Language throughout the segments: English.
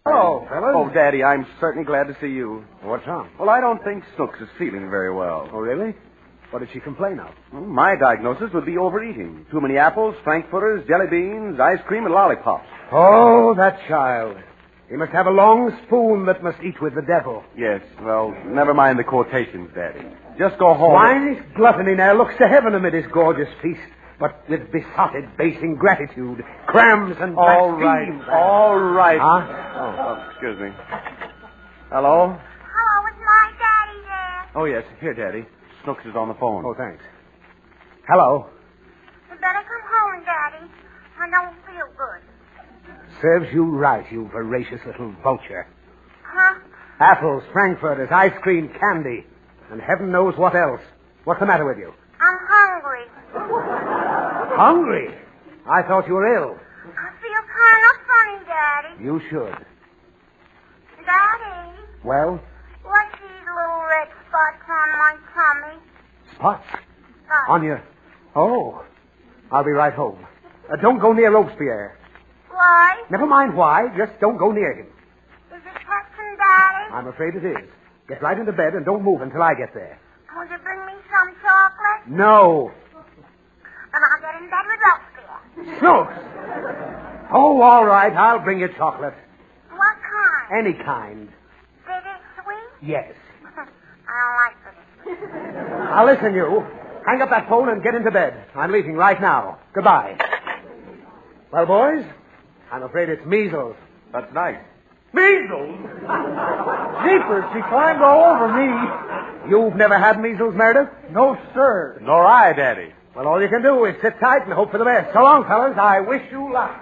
Hello, fellas. Oh, Daddy, I'm certainly glad to see you. What's wrong? Well, I don't think Snooks is feeling very well. Oh, really? What did she complain of? Well, my diagnosis would be overeating. Too many apples, frankfurters, jelly beans, ice cream, and lollipops. Oh, that child. He must have a long spoon that must eat with the devil. Yes, well, never mind the quotations, Daddy. Just go home. Swinish gluttony now looks to heaven amid his gorgeous feast, but with besotted base ingratitude, crams and blasphemes. All right. Huh? Oh, excuse me. Hello? Hello, is my daddy there? Oh, yes. Here, Daddy. Snooks is on the phone. Oh, thanks. Hello. You better come home, Daddy. I don't feel good. Serves you right, you voracious little vulture. Huh? Apples, frankfurters, ice cream, candy, and heaven knows what else. What's the matter with you? I'm hungry. Hungry? I thought you were ill. I feel kind of funny, Daddy. You should. Daddy, Well, what's these little red spots on my tummy? spots on your... Oh, I'll be right home. Don't go near Robespierre. Why? Never mind why, just don't go near him. Is it Texan, Daddy? I'm afraid it is. Get right into bed and don't move until I get there. Will you bring me some chocolate? No. And I'll get in bed with Robespierre. Snooks! Oh, all right, I'll bring you chocolate. What kind? Any kind. Bitter sweet? Yes. I don't like bitter. Now listen, you. Hang up that phone and get into bed. I'm leaving right now. Goodbye. Well, boys, I'm afraid it's measles. That's nice. Measles? Jeepers, she climbed all over me. You've never had measles, Meredith? No, sir. Nor I, Daddy. Well, all you can do is sit tight and hope for the best. So long, fellas. I wish you luck.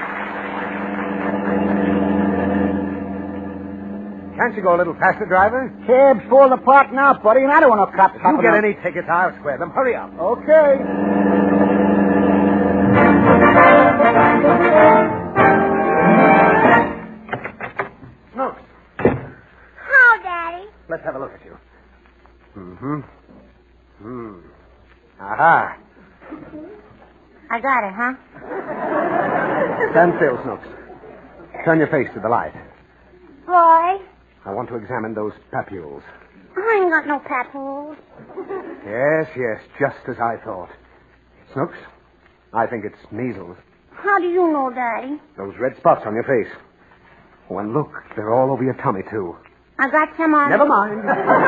Can't you go a little faster, driver? Cab's full of the park now, buddy, and I don't want no cops If you popping get up. any tickets, I'll square them. Hurry up. Okay. Snooks, How, Daddy? let's have a look at you. Aha. I got it, huh? Stand still, Snooks. Turn your face to the light. Why? I want to examine those papules. I ain't got no papules. Yes, just as I thought. Snooks, I think it's measles. How do you know, Daddy? Those red spots on your face. Oh, and look, they're all over your tummy, too. I got some on. Never mind.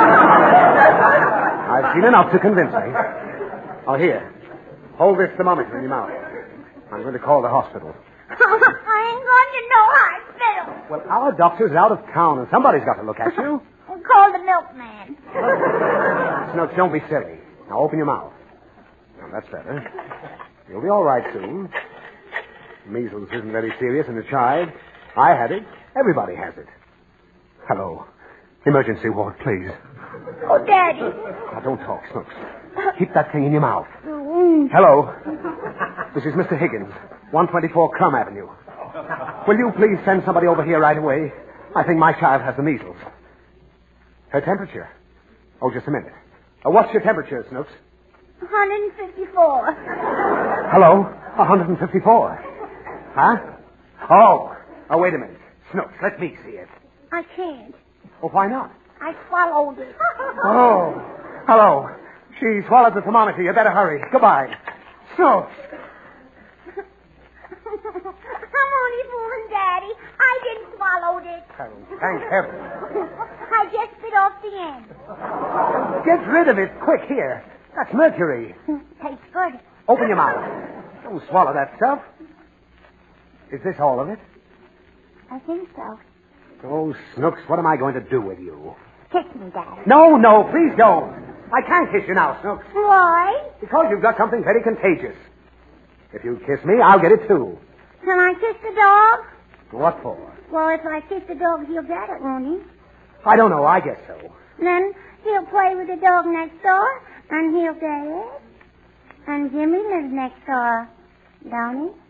I've seen enough to convince me. Oh, here. Hold this thermometer in your mouth. I'm going to call the hospital. I ain't going to no hospital. Well, our doctor's out of town, and somebody's got to look at you. Call the milkman. Snooks, don't be silly. Now open your mouth. Now, that's better. You'll be all right soon. Measles isn't very serious in a child. I had it. Everybody has it. Hello. Emergency ward, please. Oh, Daddy. Now, don't talk, Snooks. Keep that thing in your mouth. Hello. This is Mr. Higgins, 124 Crum Avenue. Will you please send somebody over here right away? I think my child has the measles. Her temperature? Oh, just a minute. What's your temperature, Snooks? 154. Hello? 154. Huh? Oh, wait a minute. Snooks, let me see it. I can't. Oh, why not? I swallowed it. Oh, hello. She swallowed the thermometer. You better hurry. Goodbye. Snooks. I'm only fooling Daddy. I didn't swallow it. Thank heaven. I just bit off the end. Get rid of it quick here. That's mercury. Tastes good. Open your mouth. Don't swallow that stuff. Is this all of it? I think so. Oh, Snooks, what am I going to do with you? Kiss me, Daddy. No, please don't. I can't kiss you now, Snooks. Why? Because you've got something very contagious. If you kiss me, I'll get it too. Can I kiss the dog? What for? Well, if I kiss the dog, he'll get it, won't he? I don't know. I guess so. Then he'll play with the dog next door, and he'll get it. And Jimmy lives next door, don't he?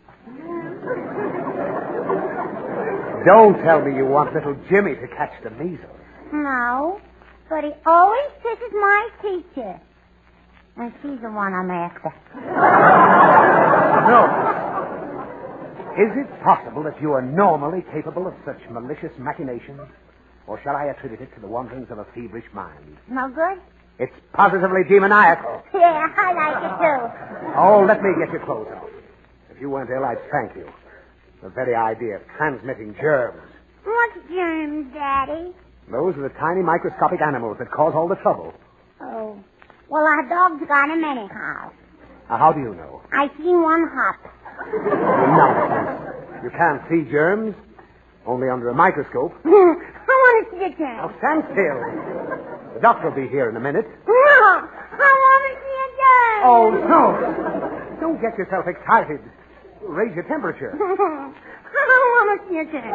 Don't tell me you want little Jimmy to catch the measles. No, but he always kisses my teacher. And she's the one I'm after. No. Is it possible that you are normally capable of such malicious machinations? Or shall I attribute it to the wanderings of a feverish mind? No good? It's positively demoniacal. Yeah, I like it too. Oh, let me get your clothes off. If you weren't ill, I'd thank you. The very idea of transmitting germs. What's germs, Daddy? Those are the tiny microscopic animals that cause all the trouble. Oh. Well, our dog's got 'em anyhow. How do you know? I seen one hop. Nonsense. You can't see germs. Only under a microscope. I want to see a germ. Now, stand still. The doctor will be here in a minute. No, I want to see a germ. Oh, no. Don't get yourself excited. You'll raise your temperature. I want to see a germ.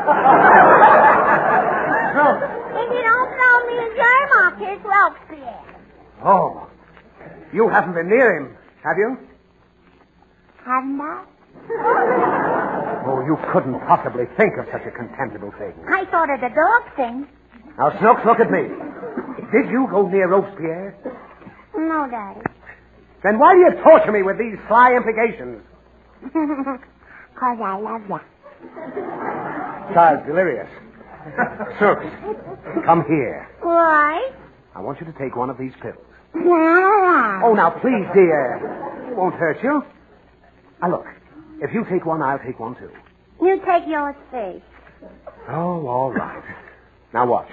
No. If you don't throw me a germ, I'll kiss Robespierre. Oh. You haven't been near him, have you? Haven't I? Oh, you couldn't possibly think of such a contemptible thing. I thought of the dog thing. Now, Snooks, look at me. Did you go near Robespierre? No, Daddy. Then why do you torture me with these sly implications? 'Cause I love you. Child's delirious. Snooks, come here. Why? I want you to take one of these pills. Oh, Oh, now, please, dear. It won't hurt you. Now, look. If you take one, I'll take one, too. you take yours first. Oh, all right. Now, watch.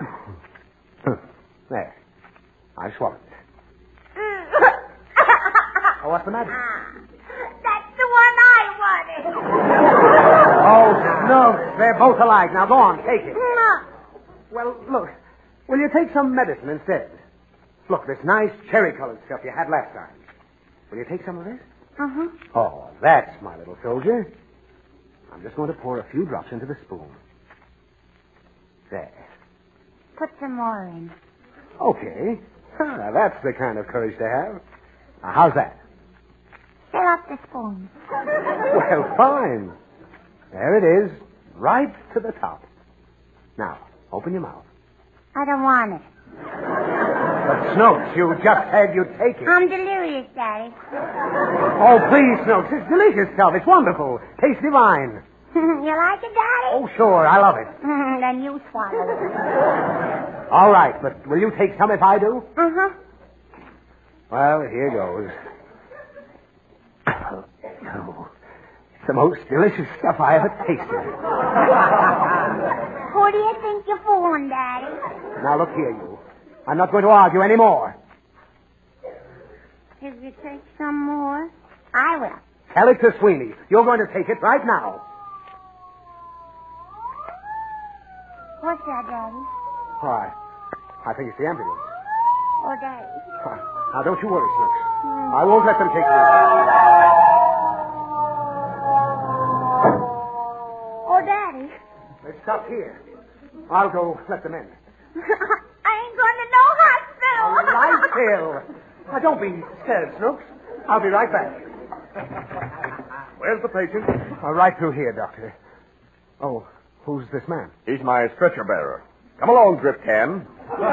There. I swallowed it. Oh, what's the matter? That's the one I wanted. Oh, no. They're both alike. Now, go on. Take it. No. Well, look. Will you take some medicine instead? Look, this nice cherry-colored stuff you had last time. Will you take some of this? Uh-huh. Oh, that's my little soldier. I'm just going to pour a few drops into the spoon. There. Put some more in. Okay. Ah, that's the kind of courage to have. Now, how's that? Fill up the spoon. Well, fine. There it is, right to the top. Now, open your mouth. I don't want it. But, Snooks, you just said you'd take it. I'm delirious, Daddy. Oh, please, Snooks. It's delicious stuff. It's wonderful. Tastes divine. You like it, Daddy? Oh, sure. I love it. Then you swallow it. All right, but will you take some if I do? Uh-huh. Well, here goes. Oh, it's the most delicious stuff I ever tasted. Who do you think you're fooling, Daddy? Now, look here, you. I'm not going to argue anymore. If you take some more, I will. Tell it to Sweeney. You're going to take it right now. What's that, Daddy? Why, I think it's the ambulance. Oh, Daddy. Now, don't you worry, Snooks. I won't let them take you. Oh, Daddy. They stopped here. I'll go let them in. I ain't going to no hospital. All right, Phil. Now, don't be scared, Snooks. I'll be right back. Where's the patient? Right through here, Doctor. Oh, who's this man? He's my stretcher bearer. Come along, Drip Can.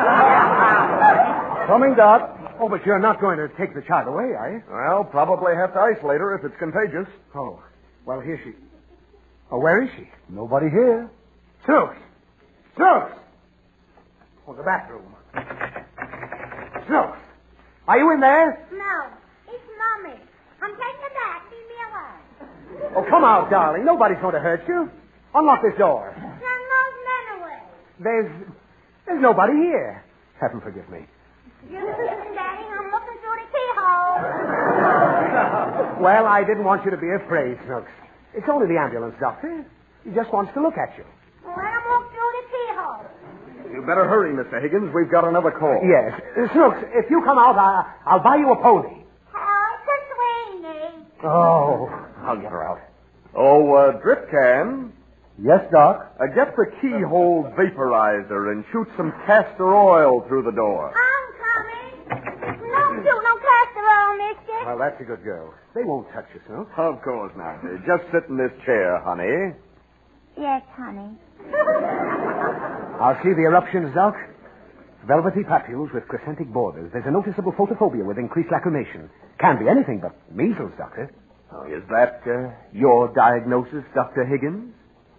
Coming, Doc. Oh, but you're not going to take the child away, are you? Well, probably have to isolate her if it's contagious. Oh, well, here she... Oh, where is she? Nobody here. Snooks! Snooks! Oh, the bathroom. Snooks! Are you in there? No, it's Mommy. I'm taking a bath. Leave me alone. Oh, come out, darling. Nobody's going to hurt you. Unlock this door. Send those men away. There's nobody here. Heaven forgive me. You listen, Daddy. I'm looking through the keyhole. Well, I didn't want you to be afraid, Snooks. It's only the ambulance, Doctor. He just wants to look at you. Let him look through the keyhole. You better hurry, Mr. Higgins. We've got another call. Yes. Snooks, if you come out, I'll buy you a pony. Sweeney. Oh, I'll get her out. Oh, Drip Can. Yes, Doc? Get the keyhole vaporizer and shoot some castor oil through the door. I'm coming. Don't shoot no castor oil, mister. Well, that's a good girl. They won't touch you, Snooks. Of course not. Just sit in this chair, honey. Yes, honey. I'll see the eruptions, Doc. Velvety papules with crescentic borders. There's a noticeable photophobia with increased lacrimation. Can't be anything but measles, Doctor. Oh, is that your diagnosis, Dr. Higgins?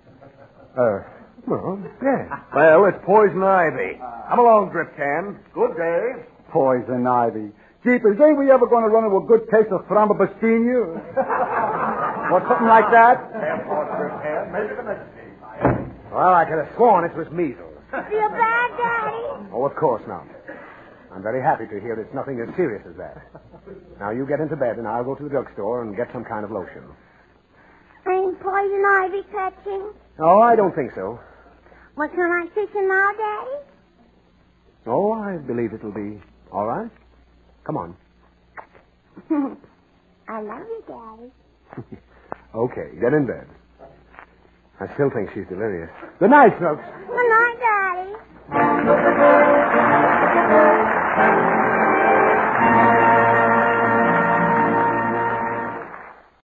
Well, yes. Well, it's poison ivy. Come along, Drip Can. Good day. Poison ivy. Jeepers, ain't we ever going to run into a good case of thrombocytopenia? Or something like that? Well, I could have sworn it was measles. Feel bad, Daddy? Oh, of course not. I'm very happy to hear it's nothing as serious as that. Now, you get into bed, and I'll go to the drugstore and get some kind of lotion. Ain't poison ivy catching? Oh, I don't think so. Well, can I kiss him now, Daddy? Oh, I believe it'll be all right. Come on. I love you, Daddy. Okay, get in bed. I still think she's delirious. Good night, folks. Good night, Daddy.